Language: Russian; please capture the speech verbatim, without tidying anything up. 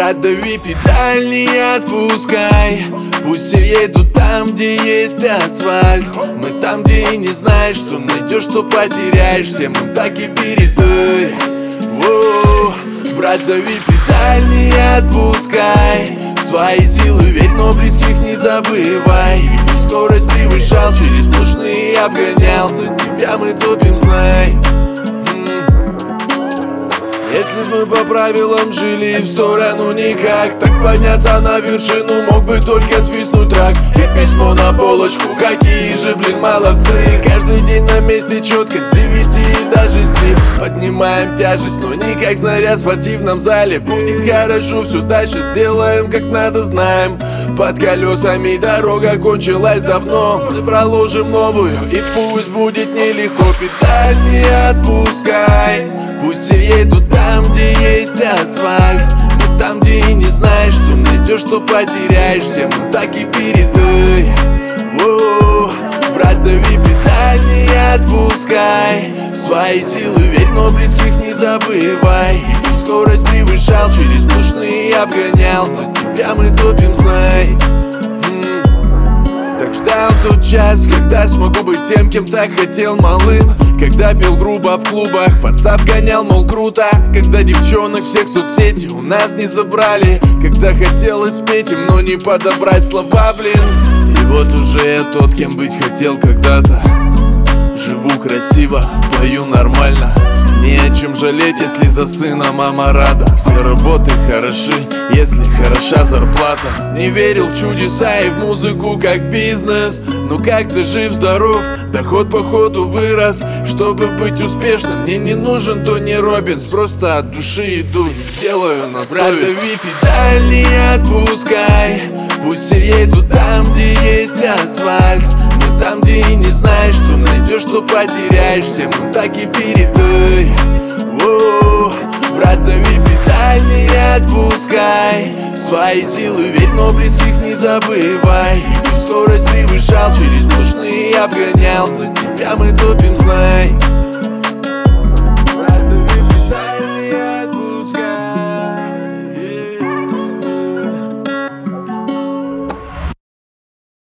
Брат, дави педаль, не отпускай. Пусть все едут там, где есть асфальт. Мы там, где и не знаешь, что найдешь, что потеряешь. Всем им так и передай. Воу. Брат, дави педаль, не отпускай. Свои силы верь, но близких не забывай. И скорость превышал, через сплошные обгонял. За тебя мы топим, знай. Если бы мы по правилам жили, в сторону никак, так подняться на вершину мог бы только свистнуть трак. И письмо на полочку, какие же, блин, молодцы. Каждый день на месте четко, с девяти и до шести. Поднимаем тяжесть, но не как снаряд в спортивном зале. Будет хорошо, все дальше сделаем как надо, знаем. Под колесами дорога кончилась давно. Мы проложим новую, и пусть будет нелегко. Педаль не отпускай. Пусть все едут там, где есть асфальт. Но там, где и не знаешь, что найдешь, что потеряешь. Всем им так и передай. Воу. Брат, дави педаль, не отпускай. В свои силы верь, но близких не забывай. И скорость превышал, через сплошные обгонял. За тебя мы топим, знай. Так ждал тот час, когда смогу быть тем, кем так хотел малым. Когда пел грубо в клубах, пацап гонял, мол, круто. Когда девчонок всех соцсети у нас не забрали. Когда хотелось петь им, но не подобрать слова, блин. И вот уже я тот, кем быть хотел когда-то. Живу красиво, пою нормально. Не о чем жалеть, если за сына мама рада. Все работы хороши, если хороша зарплата. Не верил в чудеса и в музыку как бизнес. Но как-то жив-здоров, доход походу вырос. Чтобы быть успешным, мне не нужен Тони Роббинс. Просто от души иду, делаю на совесть. Брат, дави педаль, не отпускай. Пусть все едут там, где есть асфальт. Но там, где и не знаешь, что найдешь, что потеряешь. Всем им так и передай. Воу. Брат, дави педаль, не отпускай. В свои силы верь, но близких не забывай. И скорость превышал, через сплошные обгонял. За тебя мы топим, знай.